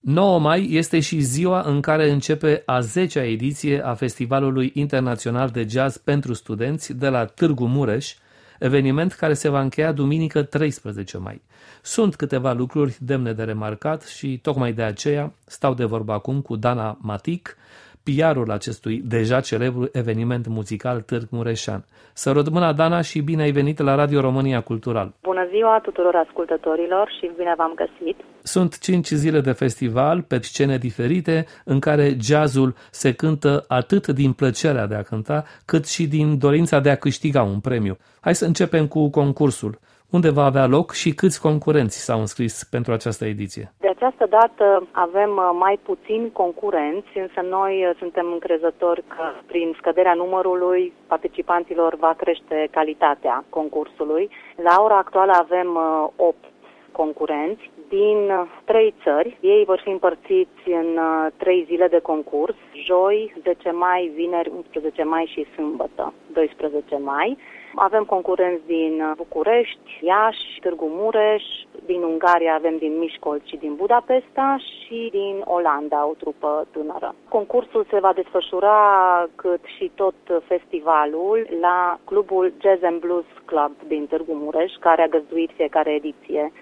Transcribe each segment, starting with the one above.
9 mai este și ziua în care începe a 10-a ediție a Festivalului Internațional de Jazz pentru Studenți de la Târgu Mureș, eveniment care se va încheia duminică 13 mai. Sunt câteva lucruri demne de remarcat și tocmai de aceea stau de vorbă acum cu Dana Matic, PR-ul acestui deja celebru eveniment muzical Târg Mureșan. Sărut mâna, Dana, și bine ai venit la Radio România Cultural. Bună ziua tuturor ascultătorilor și bine v-am găsit. Sunt 5 zile de festival pe scene diferite în care jazzul se cântă atât din plăcerea de a cânta, cât și din dorința de a câștiga un premiu. Hai să începem cu concursul. Unde va avea loc și câți concurenți s-au înscris pentru această ediție? De această dată avem mai puțini concurenți, însă noi suntem încrezători că prin scăderea numărului participanților va crește calitatea concursului. La ora actuală avem 8 concurenți din 3 țări. Ei vor fi împărțiți în 3 zile de concurs, joi, 10 mai, vineri, 11 mai și sâmbătă, 12 mai. Avem concurenți din București, Iași, Târgu Mureș, din Ungaria avem din Miskolc și din Budapesta și din Olanda o trupă tânără. Concursul se va desfășura, cât și tot festivalul, la clubul Jazz and Blues Club din Târgu Mureș, care a găzduit fiecare ediție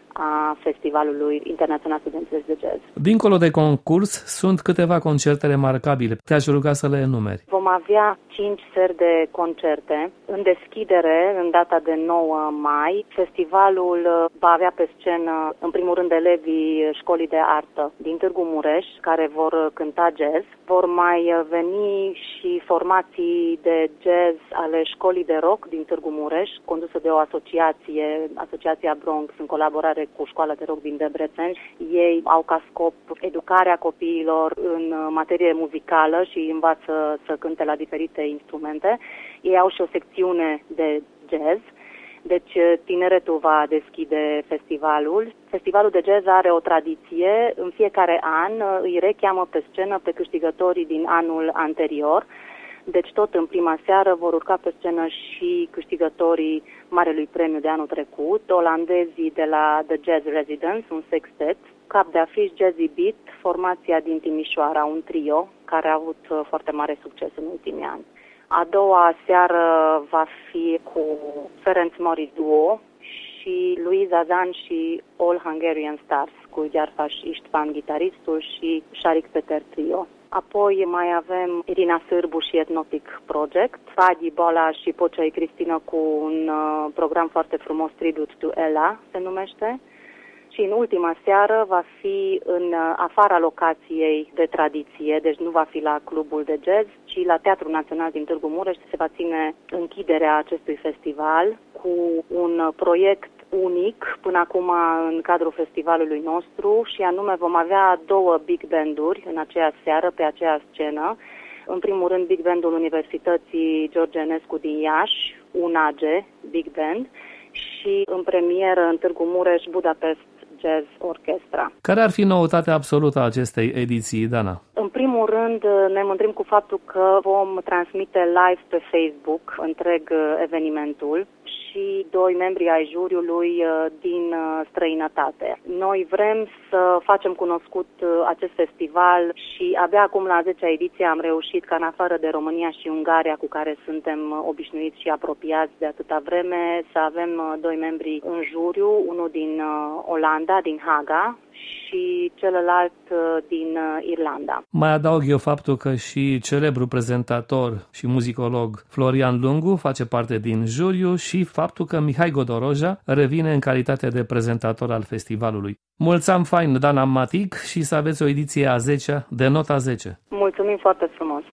a Festivalului Internațional Studențesc de Jazz. Dincolo de concurs, sunt câteva concerte remarcabile. Te-aș ruga să le enumeri. Vom avea 5 seri de concerte. În deschidere, în data de 9 mai, festivalul va avea pe scenă, în primul rând, elevii Școlii de Artă din Târgu Mureș, care vor cânta jazz. Vor mai veni și formații de jazz ale Școlii de Rock din Târgu Mureș, condusă de o asociație, Asociația Bronx, în colaborare cu Școala de Rock din Debrecen. Ei au ca scop educarea copiilor în materie muzicală și învață să cânte la diferite instrumente. Ei au și o secțiune de jazz, deci tineretul va deschide festivalul. Festivalul de jazz are o tradiție. În fiecare an îi recheamă pe scenă pe câștigătorii din anul anterior. Deci tot în prima seară vor urca pe scenă și câștigătorii Marelui Premiu de anul trecut, olandezii de la The Jazz Residence, un sextet, cap de afiș Jazzy Beat, formația din Timișoara, un trio care a avut foarte mare succes în ultimii ani. A doua seară va fi cu Ferenc Mori Duo și Luiza Zan și All Hungarian Stars, cu Iarfaș Istvan, gitaristul, și Sharik Peter Trio. Apoi mai avem Irina Sârbu și Etnotic Project, Fadi Bola și Pocei Cristina cu un program foarte frumos, Tribute to Ella se numește. Și în ultima seară va fi în afara locației de tradiție, deci nu va fi la clubul de jazz, ci la Teatrul Național din Târgu Mureș se va ține închiderea acestui festival cu un proiect unic până acum în cadrul festivalului nostru, și anume vom avea 2 big band-uri în aceeași seară pe aceeași scenă. În primul rând Big Band-ul Universității George Enescu din Iași, UNAG Big Band, și în premieră în Târgu Mureș Budapest Jazz Orchestra. Care ar fi noutatea absolută a acestei ediții, Dana? În primul rând ne mândrim cu faptul că vom transmite live pe Facebook întreg evenimentul și 2 membri ai juriului din străinătate. Noi vrem să facem cunoscut acest festival și abia acum la 10-a ediție am reușit ca în afară de România și Ungaria, cu care suntem obișnuiți și apropiați de atâta vreme, să avem 2 membri în juriu, unul din Olanda, din Haga, și celălalt din Irlanda. Mai adaug eu faptul că și celebrul prezentator și muzicolog Florian Lungu face parte din juriu și faptul că Mihai Godoroja revine în calitate de prezentator al festivalului. Mulțumim fain, Dana Matic, și să aveți o ediție a 10-a de nota 10. Mulțumim foarte frumos!